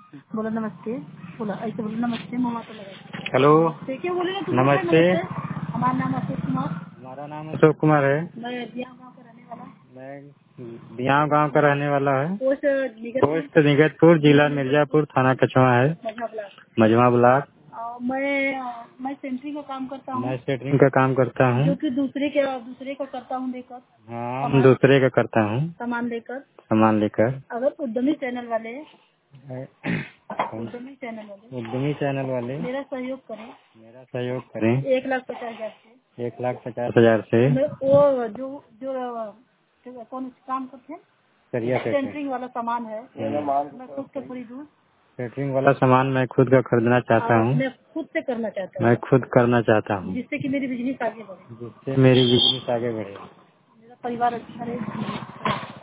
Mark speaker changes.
Speaker 1: बोलो नमस्ते। बोला ऐसे बोलो नमस्ते, मुँह तो लगा।
Speaker 2: हेलो।
Speaker 1: नमस्ते क्या बोले ना, तुम
Speaker 2: नमस्ते।
Speaker 1: हमारा नाम अशोक कुमार।
Speaker 2: हमारा नाम अशोक कुमार है।
Speaker 1: मैं बिहार गाँव का रहने वाला।
Speaker 2: मैं बिहार गांव का रहने वाला है।
Speaker 1: पोस्ट
Speaker 2: पोस्ट निगतपुर, जिला मिर्जापुर, थाना कछवा है,
Speaker 1: मझा ब्लॉक।
Speaker 2: मझवा ब्लॉक।
Speaker 1: मैं सेंटरिंग का काम करता हूँ।
Speaker 2: मैं सेटरिंग का काम करता हूँ।
Speaker 1: जो कि दूसरे का करता हूँ देकर।
Speaker 2: हाँ, मैं दूसरे का करता हूँ
Speaker 1: सामान लेकर।
Speaker 2: सामान लेकर।
Speaker 1: अगर उद्यमी चैनल वाले
Speaker 2: उद्यमी चैनल वाले
Speaker 1: मेरा सहयोग करें।
Speaker 2: मेरा सहयोग करें
Speaker 1: 1,50,000 से।
Speaker 2: 1,50,000 से।
Speaker 1: वो जो जो कौन काम करते हैं,
Speaker 2: करिया
Speaker 1: सेंटरिंग वाला सामान है, मैं खुद से खरीदूँ।
Speaker 2: सेटरिंग वाला सामान मैं खुद का खरीदना चाहता हूँ।
Speaker 1: मैं खुद से करना चाहता
Speaker 2: मैं
Speaker 1: हूँ,
Speaker 2: खुद करना चाहता हूँ,
Speaker 1: जिससे कि मेरी बिजनेस आगे बढ़े,
Speaker 2: जिससे मेरी बिजनेस आगे बढ़े,
Speaker 1: मेरा परिवार अच्छा रहे।